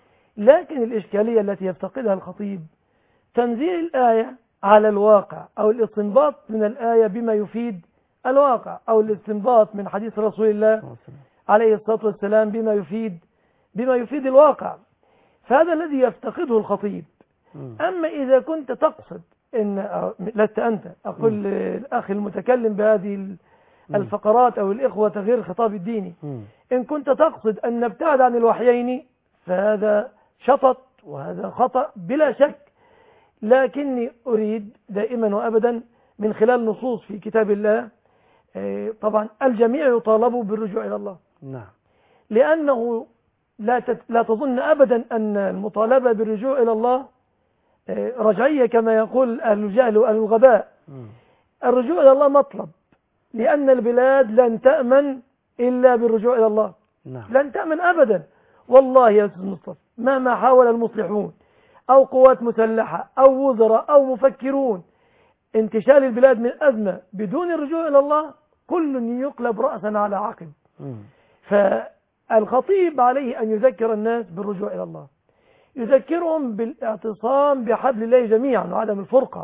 لكن الإشكالية التي يفتقدها الخطيب تنزيل الآية على الواقع، أو الاستنباط من الآية بما يفيد الواقع، أو الاستنباط من حديث رسول الله عليه الصلاة والسلام بما يفيد بما يفيد الواقع. فهذا الذي يفتقده الخطيب. أما إذا كنت تقصد إن لست أنت، أقول الأخ المتكلم بهذه الفقرات أو الإخوة تغيير الخطاب الديني، إن كنت تقصد أن نبتعد عن الوحيين فهذا شطط وهذا خطأ بلا شك. لكني أريد دائما وأبدا من خلال نصوص في كتاب الله، طبعا الجميع يطالب بالرجوع إلى الله. نعم. لأنه لا لا تظن أبدا أن المطالبة بالرجوع إلى الله رجعية كما يقول أهل الجهل وأهل الغباء. الرجوع إلى الله مطلب، لأن البلاد لن تأمن إلا بالرجوع إلى الله. نعم. لن تأمن أبدا والله يا أستاذ مصطفى، مهما حاول المصلحون أو قوات مسلحة أو وزراء أو مفكرون انتشال البلاد من أزمة بدون الرجوع إلى الله كل يقلب رأسا على عقب. فالخطيب عليه أن يذكر الناس بالرجوع إلى الله، يذكرهم بالاعتصام بحبل الله جميعا وعدم الفرقة.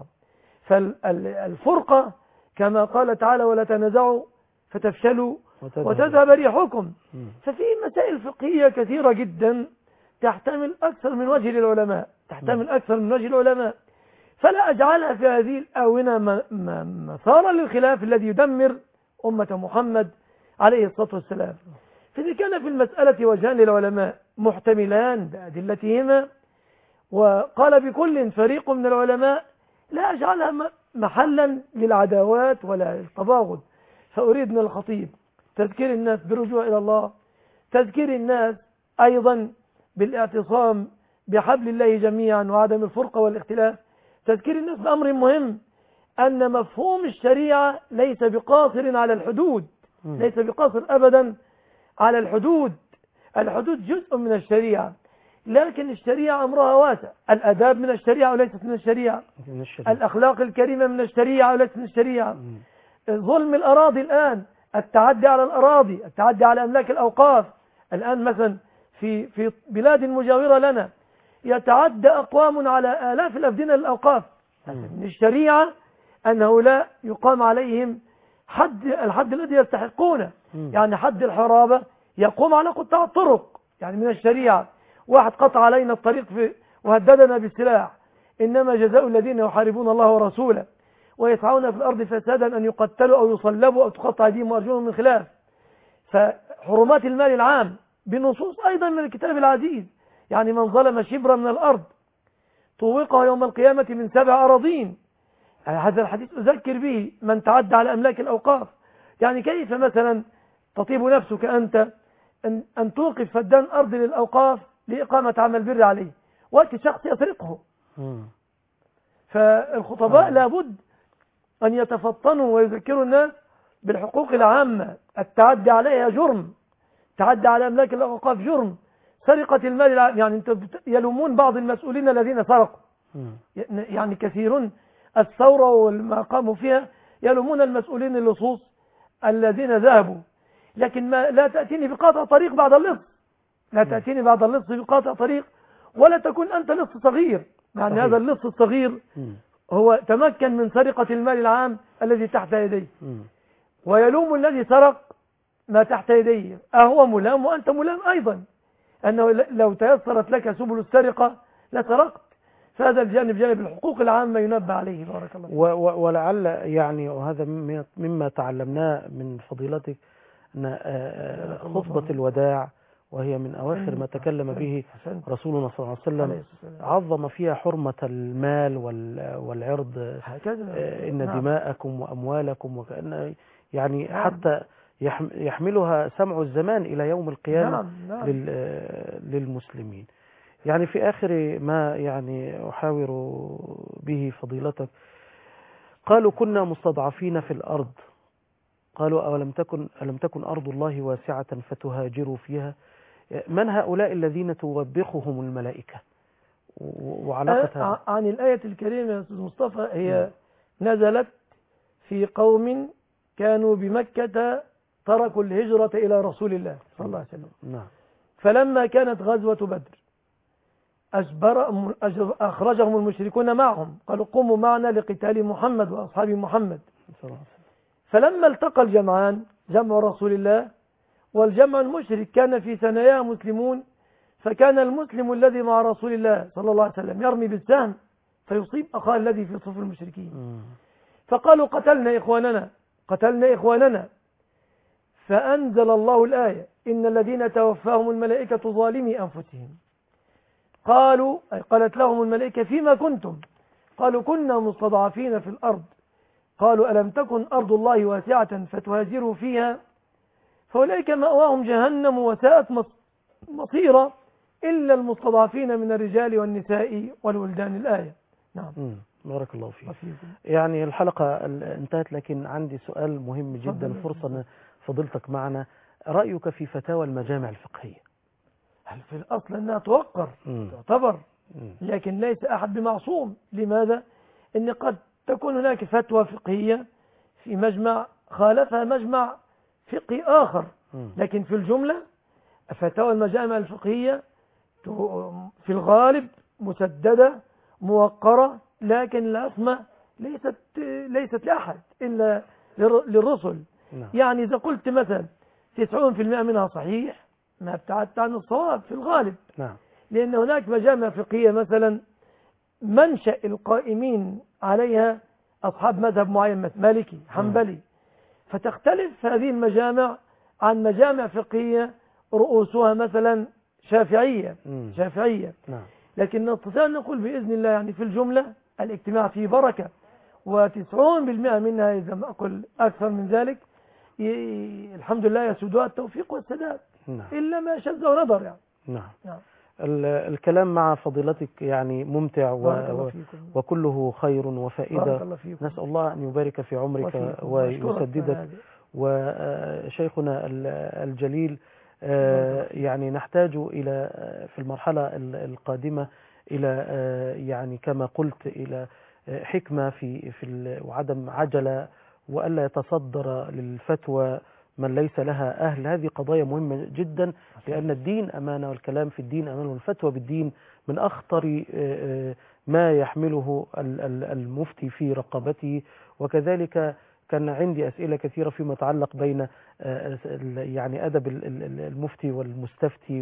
فالفرقة كما قال تعالى ولا تنازعوا فتفشلوا وتذهب ريحكم. ففي مسائل فقهية كثيرة جدا تحتمل أكثر من وجه للعلماء، تحتمل أكثر من وجه العلماء، فلا أجعلها في هذه الآونة مثارا للخلاف الذي يدمر أمة محمد عليه الصلاة والسلام. فإذا كان في المسألة وجهان للعلماء محتملان بأدلتهما، وقال بكل فريق من العلماء، لا أجعلها محلا للعداوات ولا للتباغض. فأريد من الخطيب تذكير الناس بالرجوع إلى الله، تذكير الناس أيضا بالاعتصام بحبل الله جميعا وعدم الفرقة والاختلاف، تذكير الناس بأمر مهم، أن مفهوم الشريعة ليس بقاصر على الحدود، ليس بقاصر أبدا على الحدود. الحدود جزء من الشريعة، لكن الشريعة أمرها واسع. الأداب من الشريعة وليست من الشريعة، من الشريعة. الأخلاق الكريمة من الشريعة وليست من الشريعة. م. ظلم الأراضي الآن، التعدي على الأراضي، التعدي على أملاك الأوقاف. الآن مثلا في في بلاد مجاورة لنا يتعدى أقوام على آلاف الأفدنة للأوقاف. من الشريعة أنه لا يقام عليهم حد الحد الذي يستحقونه، يعني حد الحرابة يقوم على قطاع الطرق، يعني من الشريعة. واحد قطع علينا الطريق في وهددنا بالسلاح، إنما جزاء الذين يحاربون الله ورسوله ويسعون في الأرض فسادا أن يقتلوا أو يصلبوا أو تقطع أيديهم وأرجلهم من خلاف. فحرمات المال العام بنصوص أيضا من الكتاب العزيز، يعني من ظلم شبرا من الأرض طوقه يوم القيامة من سبع أراضين. يعني هذا الحديث أذكر به من تعدى على أملاك الأوقاف. يعني كيف مثلا تطيب نفسك أنت أن, أن توقف فدان أرض للأوقاف لإقامة عمل بر عليه وقت شخص يسرقه؟ فالخطباء لابد أن يتفطنوا ويذكروا الناس بالحقوق العامة. التعدي عليها جرم، تعدي على أملاك الأوقاف جرم، سرقة المال العام. يعني انت يلومون بعض المسؤولين الذين سرقوا، يعني كثيرون الثورة وما قاموا فيها يلومون المسؤولين اللصوص الذين ذهبوا، لكن ما لا تأتيني بقاطع طريق بعد اللص، لا تأتيني بعد اللص بقاطع طريق، ولا تكون أنت لص صغير. يعني صحيح. هذا اللص الصغير هو تمكن من سرقة المال العام الذي تحت يديه، ويلوم الذي سرق ما تحت يديه، أهو ملام وأنت ملام أيضا، أنه لو تيسرت لك سبل السرقة لسرقت. فهذا الجانب جانب الحقوق العامة ينبه عليه. بارك الله فيك. ولعل يعني وهذا مما تعلمناه من فضيلتك أن خطبة الوداع وهي من أواخر ما تكلم به رسولنا صلى الله عليه وسلم عظم فيها حرمة المال والعرض، إن دماءكم وأموالكم، وكأن يعني حتى يحملها سمع الزمان إلى يوم القيامة للمسلمين. يعني في آخر ما يعني أحاور به فضيلتك، قالوا كنا مستضعفين في الأرض، قالوا أولم تكن ألم تكن أرض الله واسعة فتهاجروا فيها. من هؤلاء الذين توبخهم الملائكة؟ وعلاقة عن الآية الكريمة يا أستاذ مصطفى، هي نزلت في قوم كانوا بمكة تركوا الهجرة إلى رسول الله صلى الله عليه وسلم. نعم. فلما كانت غزوة بدر أجبر أخرجهم المشركون معهم، قالوا قوموا معنا لقتال محمد وأصحاب محمد. فلما التقى الجمعان، جمع رسول الله والجمع المشرك، كان في ثناياه مسلمون، فكان المسلم الذي مع رسول الله صلى الله عليه وسلم يرمي بالسهم فيصيب أخاه الذي في صف المشركين، فقالوا قتلنا إخواننا قتلنا إخواننا فأنزل الله الآية إن الذين توفاهم الملائكة ظالمي أنفسهم، قالوا أي قالت لهم الملائكة فيما كنتم؟ قالوا كنا مستضعفين في الأرض، قالوا ألم تكن أرض الله واسعة فتهاجروا فيها، فأولئك مأواهم جهنم وساءت مصيرا إلا المستضعفين من الرجال والنساء والولدان. الآية. نعم. بارك الله فيك. يعني الحلقة انتهت، لكن عندي سؤال مهم جدا، فرصة أن فضلتك معنا. رأيك في فتاوى المجامع الفقهية؟ هل في الأصل أنها توقر تعتبر، لكن ليس أحد بمعصوم. لماذا؟ إن قد تكون هناك فتوى فقهية في مجمع خالفها مجمع فقهي آخر، لكن في الجملة فتاوى المجامع الفقهية في الغالب مسددة موقرة، لكن العصمة ليست ليست لأحد إلا للرسل. نعم. يعني إذا قلت مثلا تسعون في المئة منها صحيح، ما ابتعدت عن الصواب في الغالب. نعم. لأن هناك مجامع فقهية مثلا منشأ القائمين عليها أصحاب مذهب معين، مالكي حنبلي، فتختلف هذه المجامع عن مجامع فقهية رؤوسها مثلا شافعية مم. شافعية نعم. لكن نستطيع أن نقول بإذن الله يعني في الجملة الاجتماع فيه بركة، وتسعون بالمئة منها إذا ما أقول أكثر من ذلك الحمد لله يسودها التوفيق والسداد. نعم. إلا ما شذ ونظر يعني. نعم. نعم. الكلام مع فضيلتك يعني ممتع و... وكله خير وفائدة. نسأل الله أن يبارك في عمرك ويسددك. وشيخنا الجليل يعني نحتاج إلى في المرحلة القادمة إلى يعني كما قلت إلى حكمة في في وعدم عجلة، وألا يتصدر للفتوى من ليس لها أهل. هذه قضايا مهمة جدا، لأن الدين أمانة، والكلام في الدين أمانة، والفتوى بالدين من أخطر ما يحمله المفتي في رقبته. وكذلك كان عندي أسئلة كثيرة فيما يتعلق بين يعني أدب المفتي والمستفتي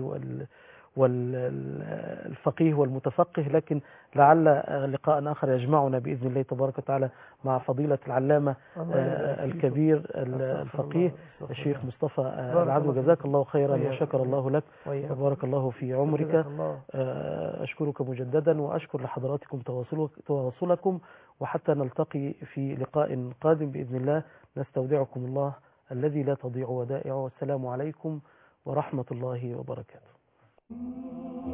والفقيه والمتفقه، لكن لعل لقاء آخر يجمعنا بإذن الله تبارك وتعالى مع فضيلة العلامة الكبير الفقيه الشيخ مصطفى العدو. جزاك الله خيرا وشكر الله لك وبارك الله في عمرك. أشكرك مجددا وأشكر لحضراتكم تواصلكم، وحتى نلتقي في لقاء قادم بإذن الله نستودعكم الله الذي لا تضيع ودائعه. والسلام عليكم ورحمة الله وبركاته.